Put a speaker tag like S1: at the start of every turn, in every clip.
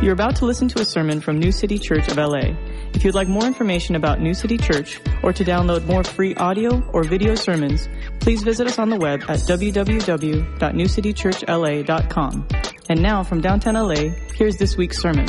S1: You're about to listen to a sermon from New City Church of LA. If you'd like more information about New City Church or to download more free audio or video sermons, please visit us on the web at www.newcitychurchla.com. And now from downtown LA, here's this week's sermon.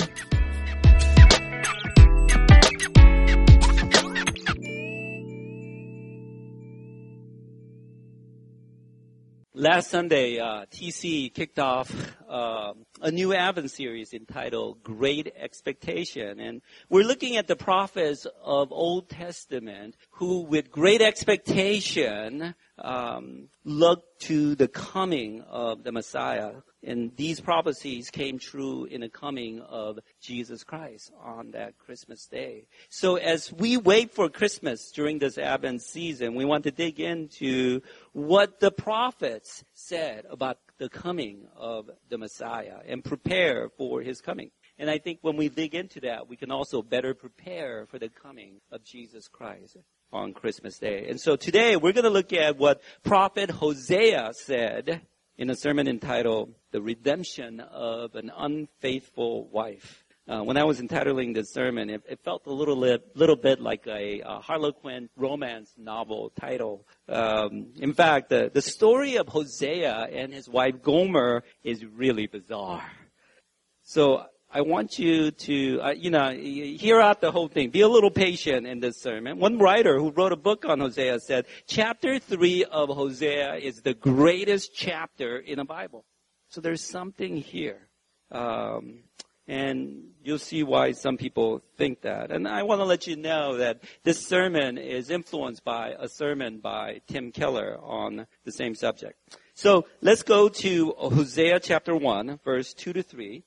S2: Last Sunday, TC kicked off a new Advent series entitled Great Expectation. And we're looking at the prophets of Old Testament who, with great expectation, looked to the coming of the Messiah. And these prophecies came true in the coming of Jesus Christ on that Christmas day. So as we wait for Christmas during this Advent season, we want to dig into what the prophets said about the coming of the Messiah and prepare for his coming. And I think when we dig into that, we can also better prepare for the coming of Jesus Christ on Christmas Day. And so today we're going to look at what Prophet Hosea said in a sermon entitled The Redemption of an Unfaithful Wife. When I was entitling this sermon, it felt a little bit like a Harlequin romance novel title. In fact, the story of Hosea and his wife Gomer is really bizarre. So I want you to, hear out the whole thing. Be a little patient in this sermon. One writer who wrote a book on Hosea said, chapter 3 of Hosea is the greatest chapter in the Bible. So there's something here. And you'll see why some people think that. And I want to let you know that this sermon is influenced by a sermon by Tim Keller on the same subject. So let's go to Hosea chapter 1, verse 2 to 3.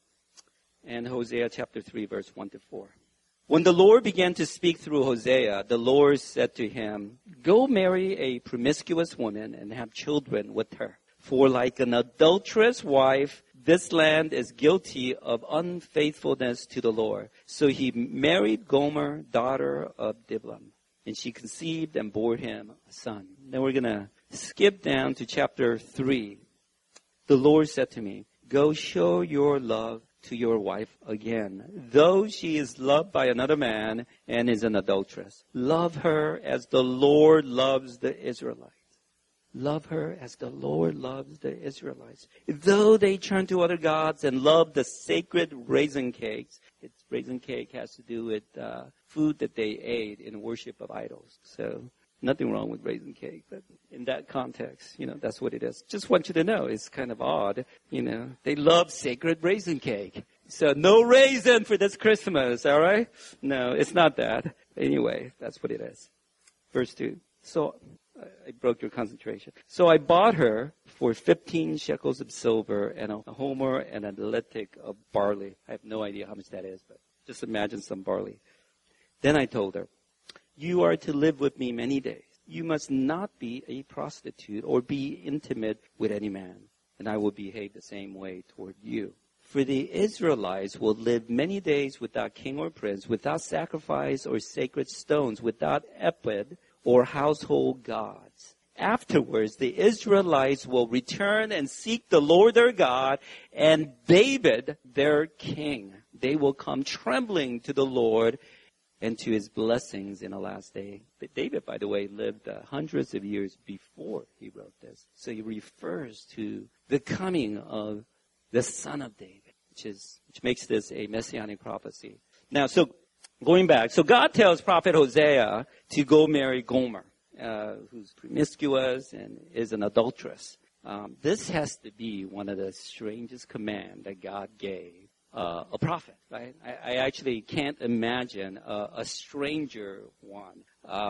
S2: And Hosea chapter 3, verse 1 to 4. When the Lord began to speak through Hosea, the Lord said to him, "Go marry a promiscuous woman and have children with her. For like an adulterous wife, this land is guilty of unfaithfulness to the Lord." So he married Gomer, daughter of Diblaim, and she conceived and bore him a son. Then we're going to skip down to chapter 3. The Lord said to me, "Go show your love to your wife again, though she is loved by another man and is an adulteress. Love her as the Lord loves the Israelites. Love her as the Lord loves the Israelites. Though they turn to other gods and love the sacred raisin cakes." Raisin cake has to do with food that they ate in worship of idols. So nothing wrong with raisin cake, but in that context, that's what it is. Just want you to know, it's kind of odd. They love sacred raisin cake. So no raisin for this Christmas, all right? No, it's not that. Anyway, that's what it is. Verse 2. So I broke your concentration. "So I bought her for 15 shekels of silver and a homer and a letic of barley." I have no idea how much that is, but just imagine some barley. "Then I told her, 'You are to live with me many days. You must not be a prostitute or be intimate with any man, and I will behave the same way toward you. For the Israelites will live many days without king or prince, without sacrifice or sacred stones, without ephod or household gods. Afterwards, the Israelites will return and seek the Lord their God and David their king. They will come trembling to the Lord and to his blessings in the last day.'" But David, by the way, lived hundreds of years before he wrote this. So he refers to the coming of the son of David, which makes this a messianic prophecy. Now, so going back, so God tells Prophet Hosea to go marry Gomer, who's promiscuous and is an adulteress. This has to be one of the strangest commands that God gave a prophet, right? I actually can't imagine a stranger one.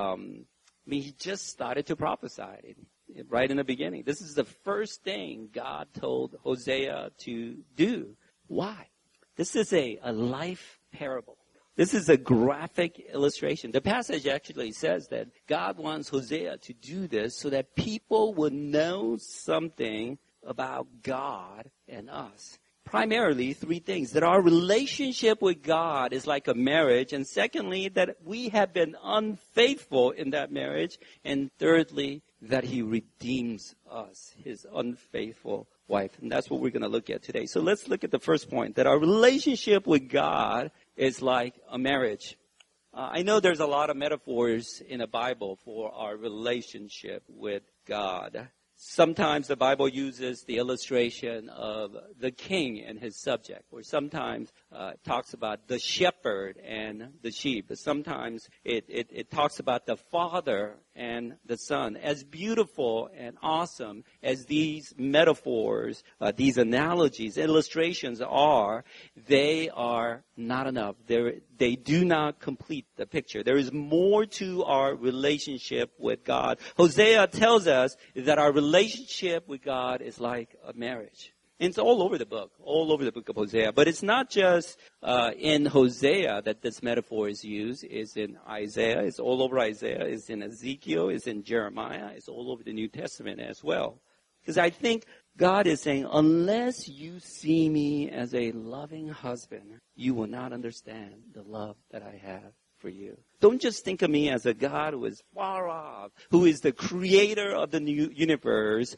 S2: He just started to prophesy right in the beginning. This is the first thing God told Hosea to do. Why? This is a life parable. This is a graphic illustration. The passage actually says that God wants Hosea to do this so that people will know something about God and us. Primarily, three things. That our relationship with God is like a marriage. And secondly, that we have been unfaithful in that marriage. And thirdly, that he redeems us, his unfaithful wife. And that's what we're going to look at today. So let's look at the first point, that our relationship with God is like a marriage. I know there's a lot of metaphors in the Bible for our relationship with God. Sometimes the Bible uses the illustration of the king and his subject, or sometimes it talks about the shepherd and the sheep. But sometimes it talks about the father and the son. As beautiful and awesome as these metaphors, these analogies, illustrations are, they are not enough. They do not complete the picture. There is more to our relationship with God. Hosea tells us that our relationship with God is like a marriage. And it's all over the book of Hosea. But it's not just in Hosea that this metaphor is used. It's in Isaiah. It's all over Isaiah. It's in Ezekiel. It's in Jeremiah. It's all over the New Testament as well. Because I think God is saying, unless you see me as a loving husband, you will not understand the love that I have for you. Don't just think of me as a God who is far off, who is the creator of the new universe,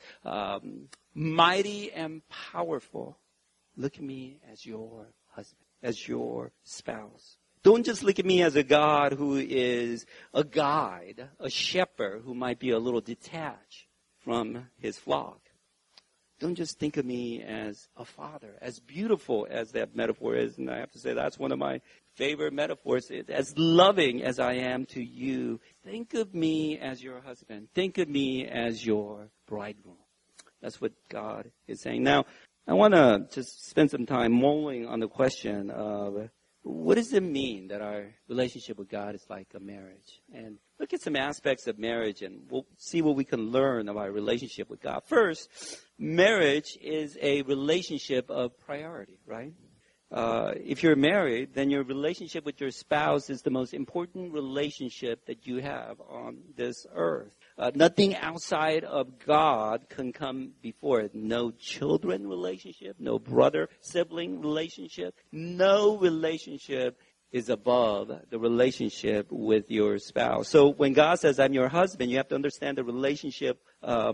S2: mighty and powerful. Look at me as your husband, as your spouse. Don't just look at me as a God who is a guide, a shepherd who might be a little detached from his flock. Don't just think of me as a father, as beautiful as that metaphor is. And I have to say that's one of my favorite metaphors. As loving as I am to you, think of me as your husband. Think of me as your bridegroom. That's what God is saying. Now, I want to just spend some time mulling on the question of what does it mean that our relationship with God is like a marriage? And look at some aspects of marriage, and we'll see what we can learn of our relationship with God. First, marriage is a relationship of priority, right? If you're married, then your relationship with your spouse is the most important relationship that you have on this earth. Nothing outside of God can come before it. No children relationship, no brother-sibling relationship, no relationship is above the relationship with your spouse. So when God says, I'm your husband, you have to understand the relationship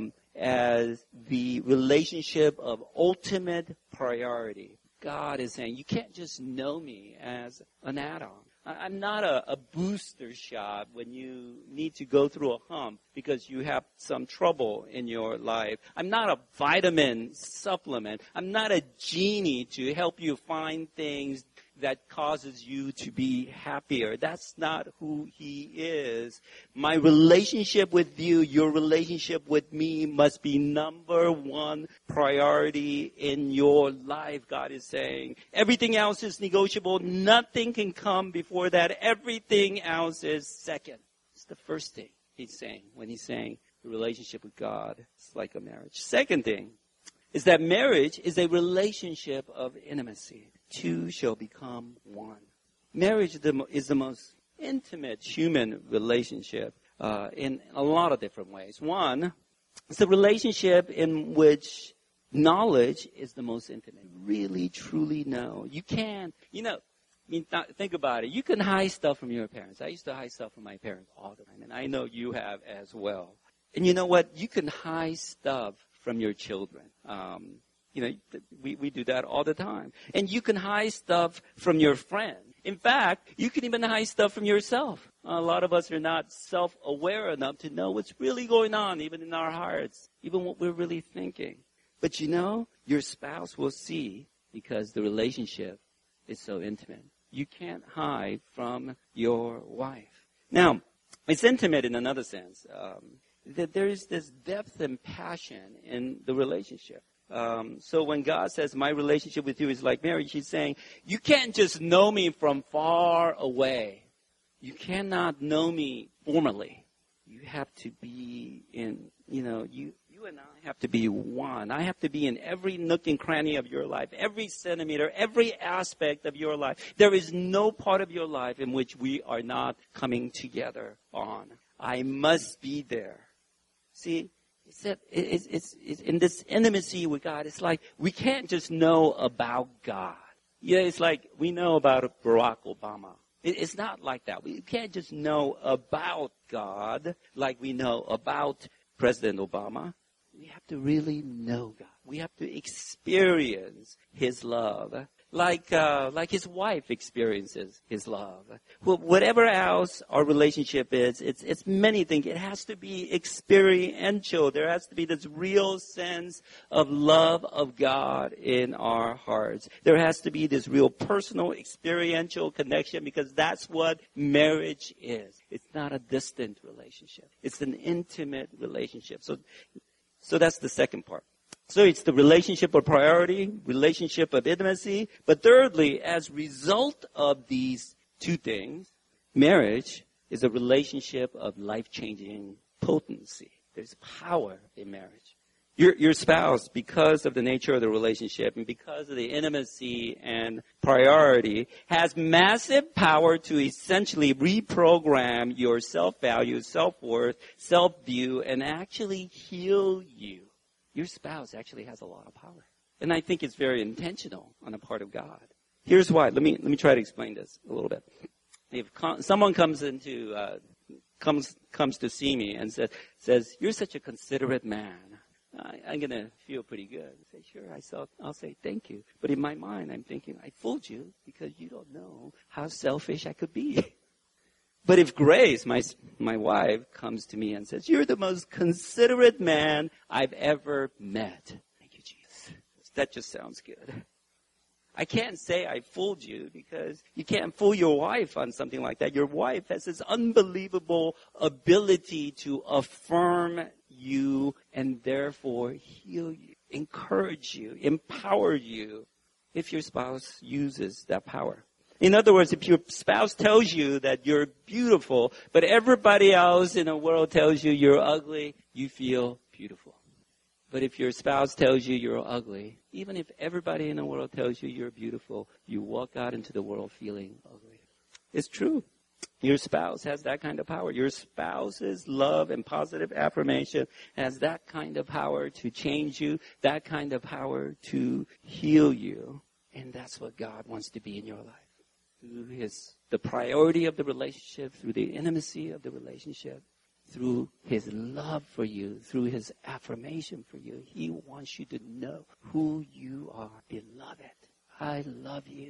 S2: as the relationship of ultimate priority. God is saying, you can't just know me as an add-on. I'm not a booster shot when you need to go through a hump because you have some trouble in your life. I'm not a vitamin supplement. I'm not a genie to help you find things that causes you to be happier. That's not who he is. My relationship with you, your relationship with me must be number one priority in your life, God is saying. Everything else is negotiable. Nothing can come before that. Everything else is second. It's the first thing he's saying when he's saying the relationship with God is like a marriage. Second thing is that marriage is a relationship of intimacy. Two shall become one. Marriage is the most intimate human relationship in a lot of different ways. One, it's a relationship in which knowledge is the most intimate. Really, truly know. You can't, think about it. You can hide stuff from your parents. I used to hide stuff from my parents all the time, and I know you have as well. And you know what? You can hide stuff from your children. We do that all the time. And you can hide stuff from your friend. In fact, you can even hide stuff from yourself. A lot of us are not self-aware enough to know what's really going on, even in our hearts, even what we're really thinking. But your spouse will see because the relationship is so intimate. You can't hide from your wife. Now, it's intimate in another sense. That there is this depth and passion in the relationship. So when God says, my relationship with you is like marriage, he's saying, you can't just know me from far away. You cannot know me formally. You have to be in, you and I have to be one. I have to be in every nook and cranny of your life, every centimeter, every aspect of your life. There is no part of your life in which we are not coming together on. I must be there. See, it's in this intimacy with God, it's like we can't just know about God. It's like we know about Barack Obama. It's not like that. We can't just know about God like we know about President Obama. We have to really know God. We have to experience His love. Like His wife experiences His love. Whatever else our relationship is, it's many things. It has to be experiential. There has to be this real sense of love of God in our hearts. There has to be this real personal, experiential connection, because that's what marriage is. It's not a distant relationship. It's an intimate relationship. So that's the second part. So it's the relationship of priority, relationship of intimacy. But thirdly, as a result of these two things, marriage is a relationship of life-changing potency. There's power in marriage. Your spouse, because of the nature of the relationship and because of the intimacy and priority, has massive power to essentially reprogram your self-value, self-worth, self-view, and actually heal you. Your spouse actually has a lot of power. And I think it's very intentional on the part of God. Here's why. Let me try to explain this a little bit. If someone comes to see me and says, "You're such a considerate man," I'm going to feel pretty good. I say, "Sure, I'll say thank you." But in my mind, I'm thinking, I fooled you because you don't know how selfish I could be. But if Grace, my wife, comes to me and says, "You're the most considerate man I've ever met." Thank you, Jesus. That just sounds good. I can't say I fooled you, because you can't fool your wife on something like that. Your wife has this unbelievable ability to affirm you and therefore heal you, encourage you, empower you, if your spouse uses that power. In other words, if your spouse tells you that you're beautiful, but everybody else in the world tells you you're ugly, you feel beautiful. But if your spouse tells you you're ugly, even if everybody in the world tells you you're beautiful, you walk out into the world feeling ugly. It's true. Your spouse has that kind of power. Your spouse's love and positive affirmation has that kind of power to change you, that kind of power to heal you. And that's what God wants to be in your life. Through the priority of the relationship, through the intimacy of the relationship, through His love for you, through His affirmation for you. He wants you to know who you are. Beloved, I love you.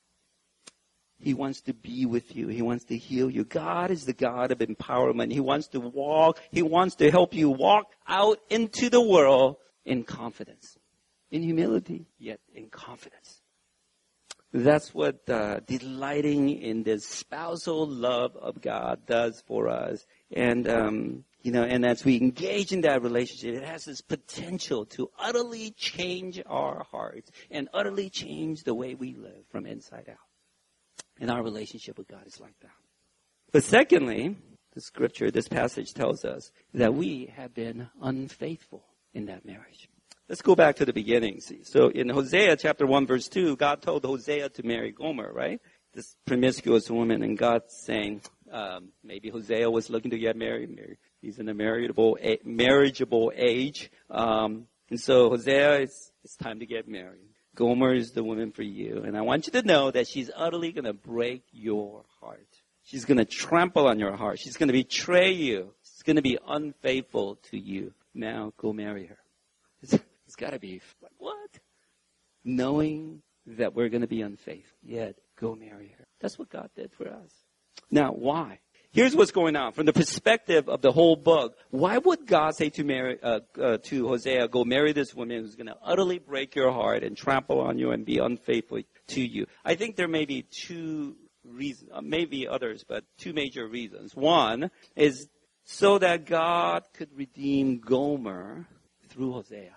S2: He wants to be with you. He wants to heal you. God is the God of empowerment. He wants to help you walk out into the world in confidence. In humility, yet in confidence. That's what delighting in the spousal love of God does for us. And, and as we engage in that relationship, it has this potential to utterly change our hearts and utterly change the way we live from inside out. And our relationship with God is like that. But secondly, the scripture, this passage tells us that we have been unfaithful in that marriage. Let's go back to the beginning. So in Hosea chapter 1 verse 2, God told Hosea to marry Gomer, right? This promiscuous woman, and God's saying, maybe Hosea was looking to get married. He's in a marriageable age. And so Hosea, it's time to get married. Gomer is the woman for you. And I want you to know that she's utterly going to break your heart. She's going to trample on your heart. She's going to betray you. She's going to be unfaithful to you. Now go marry her. It's got to be like, what? Knowing that we're going to be unfaithful, yet go marry her. That's what God did for us. Now, why? Here's what's going on. From the perspective of the whole book, why would God say to Hosea, go marry this woman who's going to utterly break your heart and trample on you and be unfaithful to you? I think there may be two reasons, maybe others, but two major reasons. One is so that God could redeem Gomer through Hosea.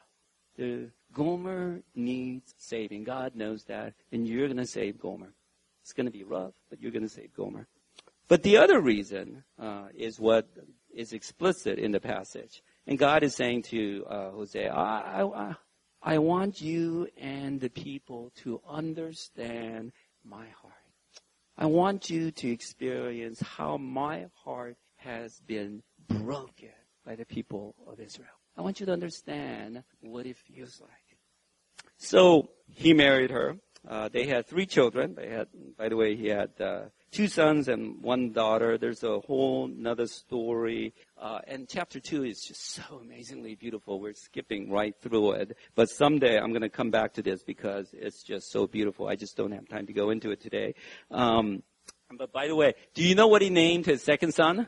S2: Gomer needs saving. God knows that, and you're going to save Gomer. It's going to be rough, but you're going to save Gomer. But the other reason is what is explicit in the passage. And God is saying to Hosea, I want you and the people to understand my heart. I want you to experience how my heart has been broken by the people of Israel. I want you to understand what it feels like. So he married her. They had 3 children. By the way, he had 2 sons and 1 daughter. There's a whole another story. And chapter 2 is just so amazingly beautiful. We're skipping right through it. But someday I'm going to come back to this because it's just so beautiful. I just don't have time to go into it today. But by the way, do you know what he named his second son?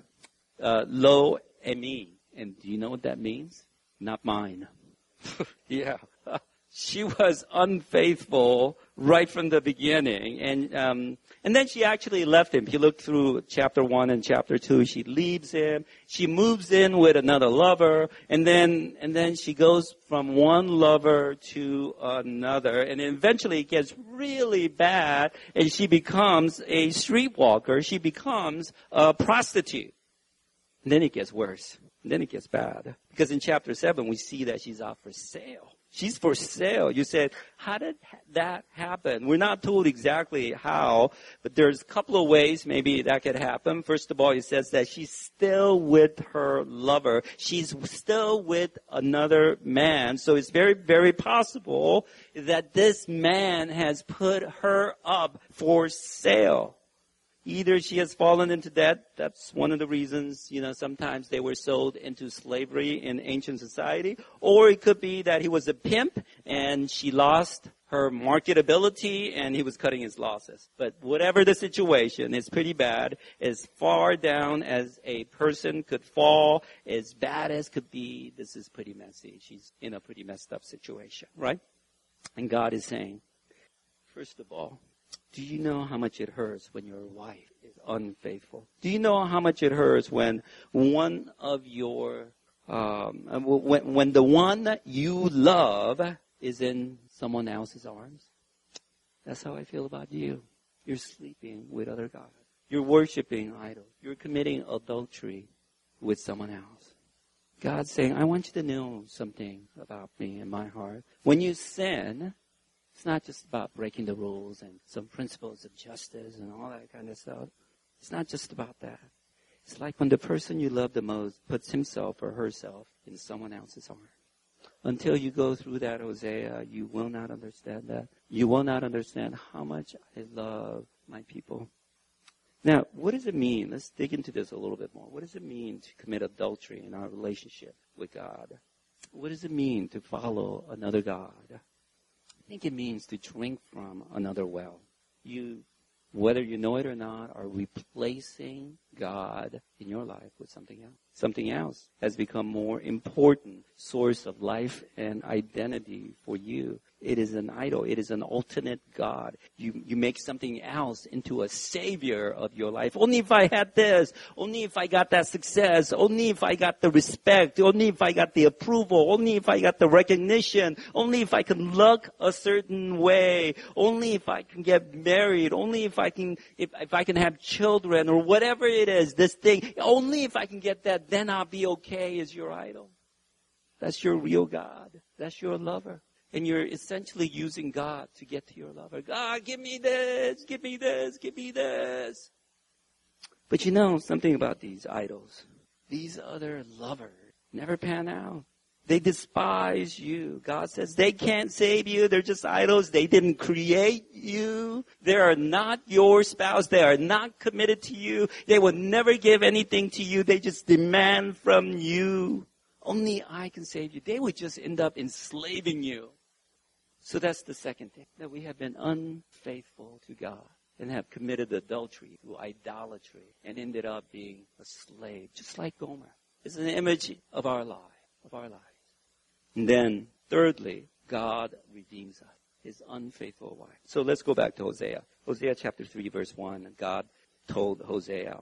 S2: Lo-Ami. And do you know what that means? Not mine. Yeah. She was unfaithful right from the beginning. And then she actually left him. If you look through chapter 1 and chapter 2, she leaves him. She moves in with another lover. And then she goes from one lover to another. And eventually it gets really bad. And she becomes a streetwalker. She becomes a prostitute. And then it gets worse. And then it gets bad. Because in chapter 7, we see that she's out for sale. She's for sale. You said, how did that happen? We're not told exactly how, but there's a couple of ways maybe that could happen. First of all, it says that she's still with her lover. She's still with another man. So it's very, very possible that this man has put her up for sale. Either she has fallen into debt. That's one of the reasons, sometimes they were sold into slavery in ancient society. Or it could be that he was a pimp and she lost her marketability and he was cutting his losses. But whatever the situation, it's pretty bad. As far down as a person could fall, as bad as could be, this is pretty messy. She's in a pretty messed up situation, right? And God is saying, first of all, do you know how much it hurts when your wife is unfaithful? Do you know how much it hurts when one of your, when the one that you love is in someone else's arms? That's how I feel about you. You're sleeping with other gods. You're worshiping idols. You're committing adultery with someone else. God's saying, I want you to know something about me and my heart. When you sin, it's not just about breaking the rules and some principles of justice and all that kind of stuff. It's not just about that. It's like when the person you love the most puts himself or herself in someone else's arms. Until you go through that, Hosea, you will not understand that. You will not understand how much I love my people. Now, what does it mean? Let's dig into this a little bit more. What does it mean to commit adultery in our relationship with God? What does it mean to follow another God? I think it means to drink from another well. You, whether you know it or not, are replacing God in your life with something else. Something else has become more important source of life and identity for you. It is an idol. It is an alternate God. You make something else into a savior of your life. Only if I had this. Only if I got that success. Only if I got the respect. Only if I got the approval. Only if I got the recognition. Only if I can look a certain way. Only if I can get married. Only if I can have children or whatever it is, this thing. Only if I can get that, then I'll be okay as your idol. That's your real God. That's your lover. And you're essentially using God to get to your lover. God, give me this, give me this, give me this. But you know something about these idols. These other lovers never pan out. They despise you. God says they can't save you. They're just idols. They didn't create you. They are not your spouse. They are not committed to you. They will never give anything to you. They just demand from you. Only I can save you. They would just end up enslaving you. So that's the second thing, that we have been unfaithful to God and have committed adultery through idolatry and ended up being a slave, just like Gomer. It's an image of our lives. And then, thirdly, God redeems us, his unfaithful wife. So let's go back to Hosea. Hosea chapter 3, verse 1. God told Hosea,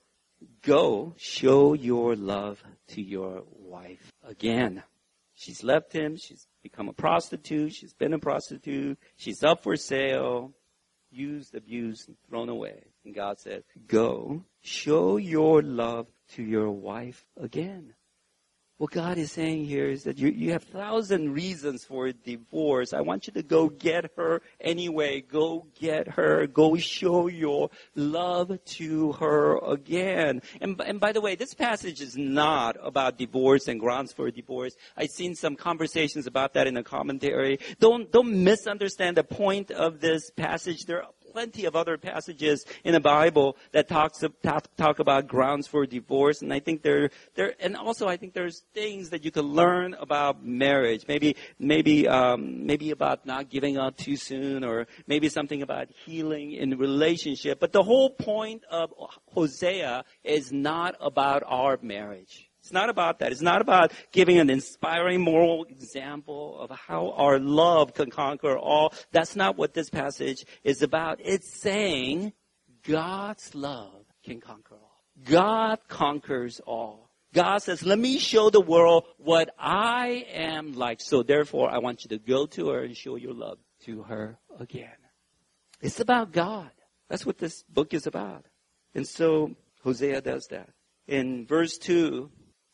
S2: go show your love to your wife again. She's left him. She's become a prostitute. She's been a prostitute. She's up for sale, used, abused, and thrown away. And God said, go show your love to your wife again. What God is saying here is that you have 1,000 reasons for divorce. I want you to go get her anyway. Go get her. Go show your love to her again. And by the way, this passage is not about divorce and grounds for divorce. I've seen some conversations about that in the commentary. Don't misunderstand the point of this passage. There are plenty of other passages in the Bible that talk about grounds for divorce, and I think and also I think there's things that you can learn about marriage. Maybe about not giving up too soon, or maybe something about healing in relationship. But the whole point of Hosea is not about our marriage. It's not about that. It's not about giving an inspiring moral example of how our love can conquer all. That's not what this passage is about. It's saying God's love can conquer all. God conquers all. God says, let me show the world what I am like. So therefore, I want you to go to her and show your love to her again. It's about God. That's what this book is about. And so Hosea does that. In verse 2,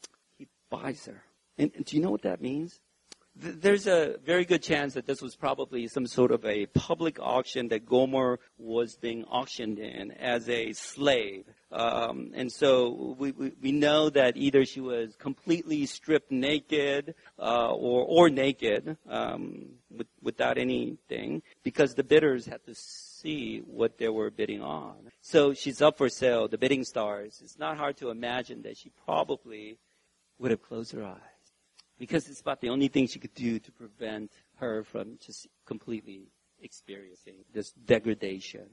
S2: buys her. And do you know what that means? There's a very good chance that this was probably some sort of a public auction that Gomer was being auctioned in as a slave. And so we know that either she was completely stripped naked or naked without anything, because the bidders had to see what they were bidding on. So she's up for sale. The bidding stars. It's not hard to imagine that she probably would have closed her eyes, because it's about the only thing she could do to prevent her from just completely experiencing this degradation.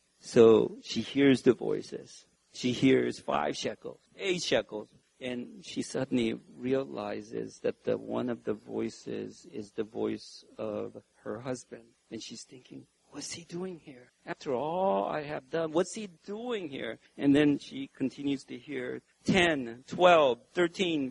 S2: So she hears the voices. She hears 5 shekels, 8 shekels, and she suddenly realizes that one of the voices is the voice of her husband. And she's thinking, what's he doing here? After all I have done, what's he doing here? And then she continues to hear 10, 12, 13,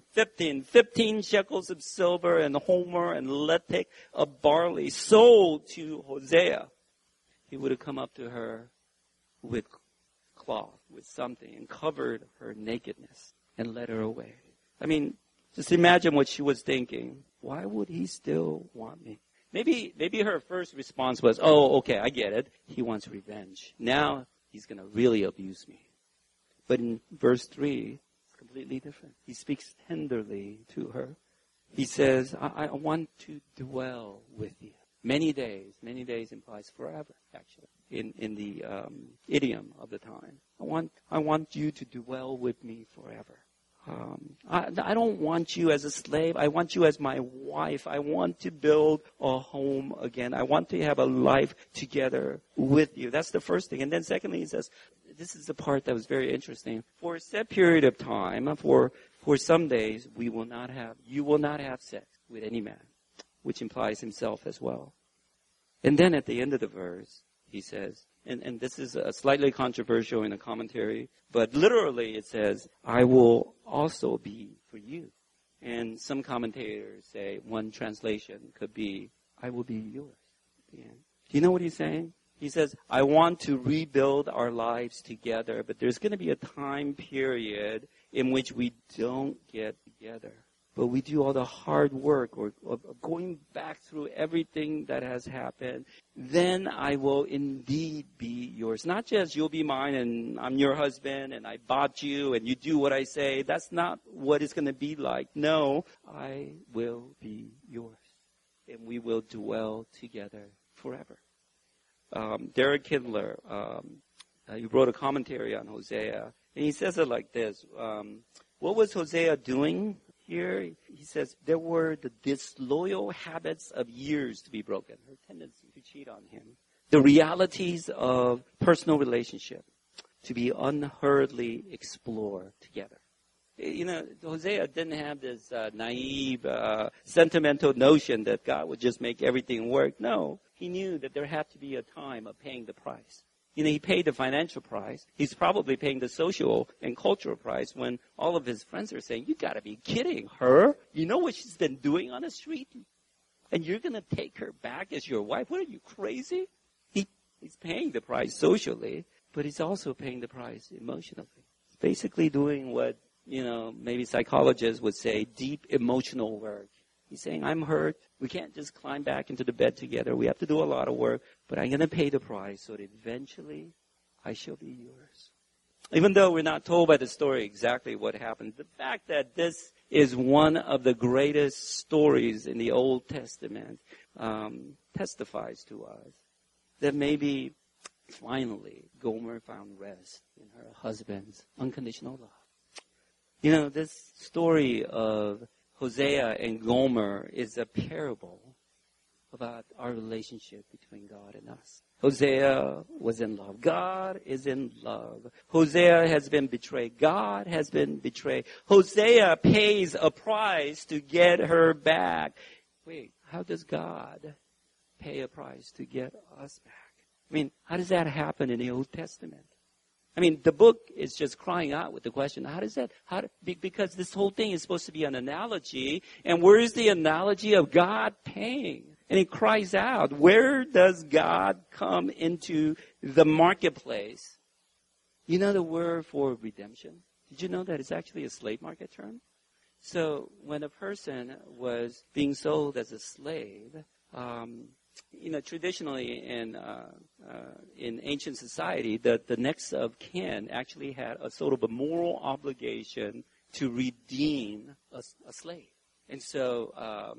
S2: 15 shekels of silver and homer and letek of barley sold to Hosea. He would have come up to her with cloth, with something, and covered her nakedness and led her away. I mean, just imagine what she was thinking. Why would he still want me? Maybe her first response was, oh, okay, I get it. He wants revenge. Now he's going to really abuse me. But in verse 3, it's completely different. He speaks tenderly to her. He says, I want to dwell with you. Many days implies forever, actually, in the idiom of the time. I want you to dwell with me forever. I don't want you as a slave. I want you as my wife. I want to build a home again. I want to have a life together with you. That's the first thing. And then secondly, he says, this is the part that was very interesting. For a set period of time, for some days, you will not have sex with any man, which implies himself as well. And then at the end of the verse, he says, and this is slightly controversial in a commentary, but literally it says, I will also be for you. And some commentators say one translation could be, I will be yours. Do you know what he's saying? He says, I want to rebuild our lives together, but there's going to be a time period in which we don't get together. But we do all the hard work of going back through everything that has happened. Then I will indeed be yours. Not just you'll be mine and I'm your husband and I bought you and you do what I say. That's not what it's going to be like. No, I will be yours. And we will dwell together forever. Derek Kindler, he wrote a commentary on Hosea. And he says it like this. What was Hosea doing? Here, he says, there were the disloyal habits of years to be broken, her tendency to cheat on him, the realities of personal relationship to be unhurriedly explored together. You know, Hosea didn't have this naive, sentimental notion that God would just make everything work. No, he knew that there had to be a time of paying the price. You know, he paid the financial price. He's probably paying the social and cultural price when all of his friends are saying, you got to be kidding her. You know what she's been doing on the street? And you're going to take her back as your wife? What, are you crazy? He's paying the price socially, but he's also paying the price emotionally. He's basically doing what maybe psychologists would say deep emotional work. He's saying, I'm hurt. We can't just climb back into the bed together. We have to do a lot of work, but I'm going to pay the price so that eventually I shall be yours. Even though we're not told by the story exactly what happened, the fact that this is one of the greatest stories in the Old Testament testifies to us that maybe finally Gomer found rest in her husband's unconditional love. This story of Hosea and Gomer is a parable about our relationship between God and us. Hosea was in love. God is in love. Hosea has been betrayed. God has been betrayed. Hosea pays a price to get her back. Wait, how does God pay a price to get us back? How does that happen in the Old Testament? The book is just crying out with the question, how does that, because this whole thing is supposed to be an analogy, and where is the analogy of God paying? And it cries out, where does God come into the marketplace? You know the word for redemption? Did you know that it's actually a slave market term? So when a person was being sold as a slave, traditionally in ancient society, the next of kin actually had a sort of a moral obligation to redeem a slave. And so,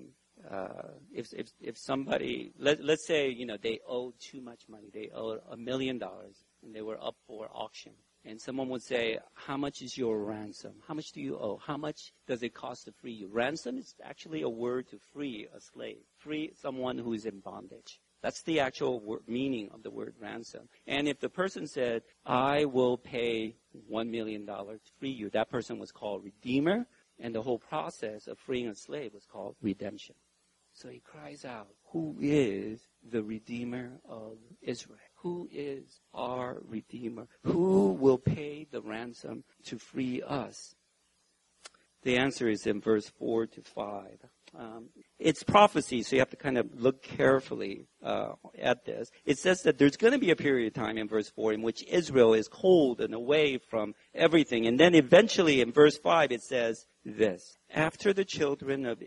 S2: if somebody, let's say, they owed too much money, they owed $1 million, and they were up for auction. And someone would say, how much is your ransom? How much do you owe? How much does it cost to free you? Ransom is actually a word to free a slave, free someone who is in bondage. That's the actual meaning of the word ransom. And if the person said, I will pay $1 million to free you, that person was called redeemer, and the whole process of freeing a slave was called redemption. So he cries out, who is the Redeemer of Israel? Who is our Redeemer? Who will pay the ransom to free us? The answer is in verse 4 to 5. It's prophecy, so you have to kind of look carefully at this. It says that there's going to be a period of time in verse 4 in which Israel is cold and away from everything. And then eventually in verse 5 it says this. After the children of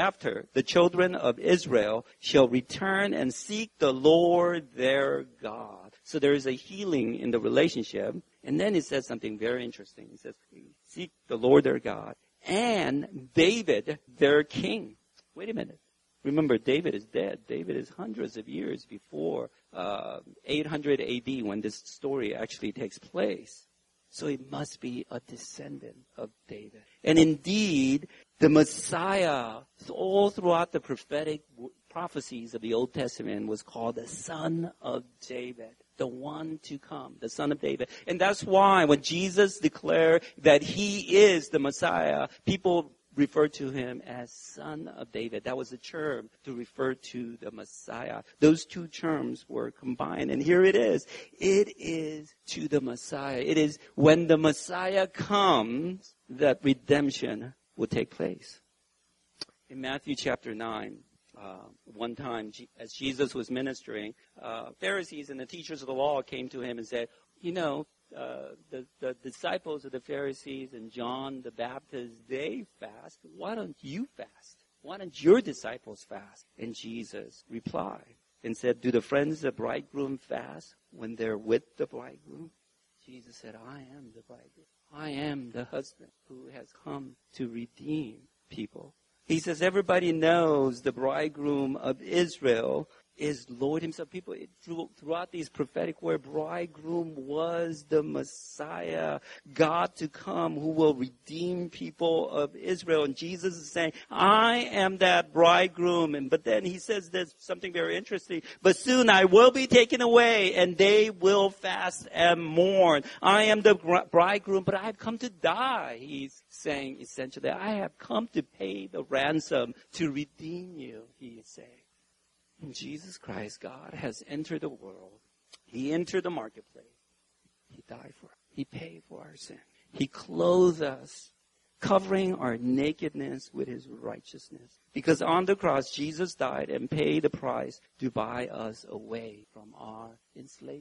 S2: Israel shall return and seek the Lord their God. So there is a healing in the relationship. And then it says something very interesting. It says, seek the Lord their God and David their king. Wait a minute. Remember, David is dead. David is hundreds of years before 800 AD when this story actually takes place. So he must be a descendant of David. And indeed, the Messiah, all throughout the prophetic prophecies of the Old Testament, was called the Son of David, the one to come, the Son of David. And that's why when Jesus declared that he is the Messiah, people refer to him as Son of David. That was a term to refer to the Messiah. Those two terms were combined. And here it is. It is to the Messiah. It is when the Messiah comes that redemption will take place. In Matthew chapter 9, one time as Jesus was ministering, Pharisees and the teachers of the law came to him and said, the disciples of the Pharisees and John the Baptist, they fast. Why don't you fast? Why don't your disciples fast? And Jesus replied and said, do the friends of the bridegroom fast when they're with the bridegroom? Jesus said, I am the bridegroom. I am the husband who has come to redeem people. He says everybody knows the bridegroom of Israel is Lord himself. People, throughout these prophetic words, bridegroom was the Messiah, God to come who will redeem people of Israel. And Jesus is saying, I am that bridegroom. But then he says there's something very interesting. But soon I will be taken away and they will fast and mourn. I am the bridegroom, but I have come to die. He's saying essentially, I have come to pay the ransom to redeem you, he is saying. Jesus Christ, God, has entered the world. He entered the marketplace. He died for us. He paid for our sin. He clothed us, covering our nakedness with his righteousness. Because on the cross, Jesus died and paid the price to buy us away from our enslavement.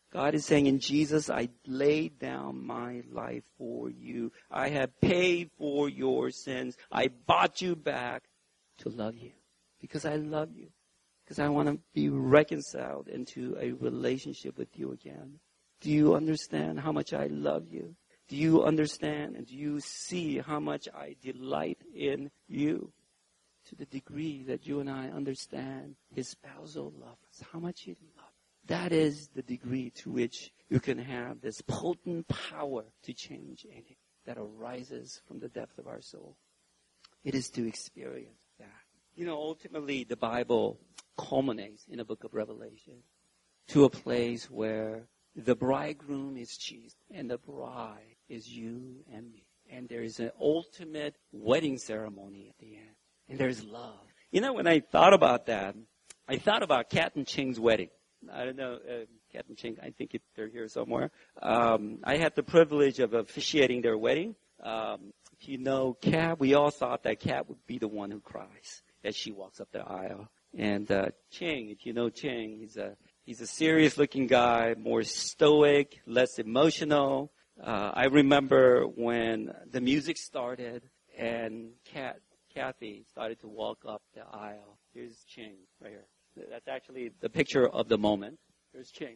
S2: God is saying, in Jesus, I laid down my life for you. I have paid for your sins. I bought you back to love you because I love you. Because I want to be reconciled into a relationship with you again. Do you understand how much I love you? Do you understand and do you see how much I delight in you? To the degree that you and I understand His spousal love, how much He loves. That is the degree to which you can have this potent power to change anything that arises from the depth of our soul. It is to experience that. You know, ultimately the Bible culminates in the book of Revelation to a place where the bridegroom is Jesus and the bride is you and me. And there is an ultimate wedding ceremony at the end. And there's love. You know, when I thought about that, I thought about Kat and Ching's wedding. I don't know, Kat and Ching, I think they're here somewhere. I had the privilege of officiating their wedding. If you know Kat, we all thought that Kat would be the one who cries as she walks up the aisle. And Ching, if you know Ching, he's a serious-looking guy, more stoic, less emotional. I remember when the music started and Kathy started to walk up the aisle. Here's Ching right here. That's actually the picture of the moment. Here's Ching.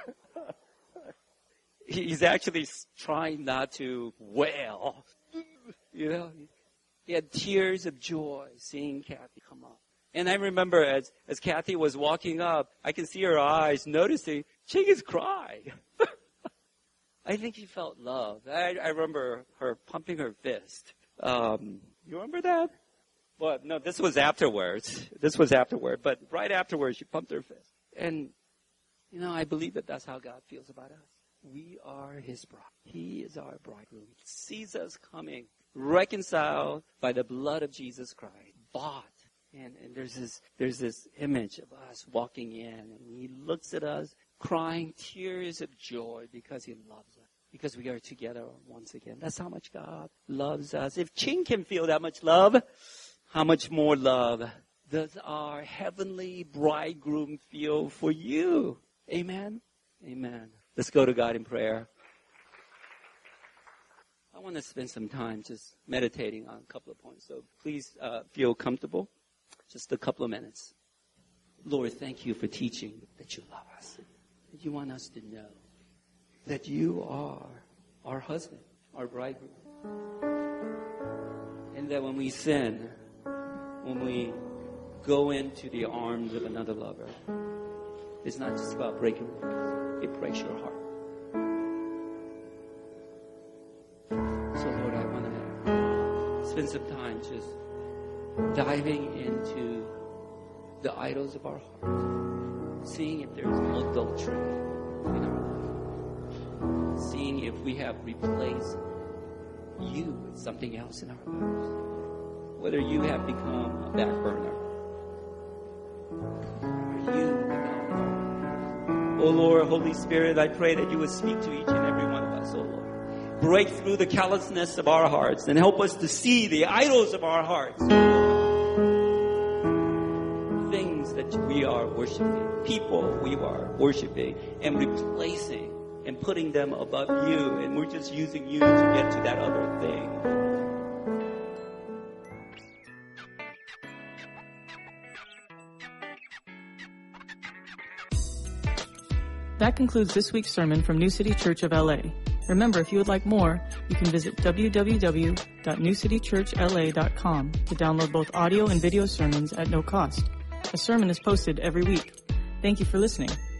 S2: He's actually trying not to wail. You know, he had tears of joy seeing Kathy come up. And I remember as Kathy was walking up, I can see her eyes noticing Ching is crying. I think he felt love. I remember her pumping her fist. You remember that? Well, no, this was afterwards. But right afterwards, she pumped her fist. And, you know, I believe that that's how God feels about us. We are His bride. He is our bridegroom. He sees us coming, reconciled by the blood of Jesus Christ, bought. And there's this image of us walking in, and He looks at us, crying tears of joy because He loves us, because we are together once again. That's how much God loves us. If Ching can feel that much love, how much more love does our heavenly bridegroom feel for you? Amen? Amen. Let's go to God in prayer. I want to spend some time just meditating on a couple of points. So please feel comfortable. Just a couple of minutes. Lord, thank you for teaching that you love us. That you want us to know that you are our husband, our bridegroom. And that when we sin, when we go into the arms of another lover, it's not just about breaking rules. It breaks your heart. So, Lord, I want to spend some time just diving into the idols of our heart, seeing if there's adultery in our life, seeing if we have replaced you with something else in our lives. Whether you have become a back burner. Are you become? Oh Lord, Holy Spirit, I pray that you would speak to each and every one of us, oh Lord. Break through the callousness of our hearts and help us to see the idols of our hearts. Things that we are worshiping, people we are worshiping and replacing and putting them above you, and we're just using you to get to that other thing.
S1: That concludes this week's sermon from New City Church of LA. Remember, if you would like more, you can visit www.newcitychurchla.com to download both audio and video sermons at no cost. A sermon is posted every week. Thank you for listening.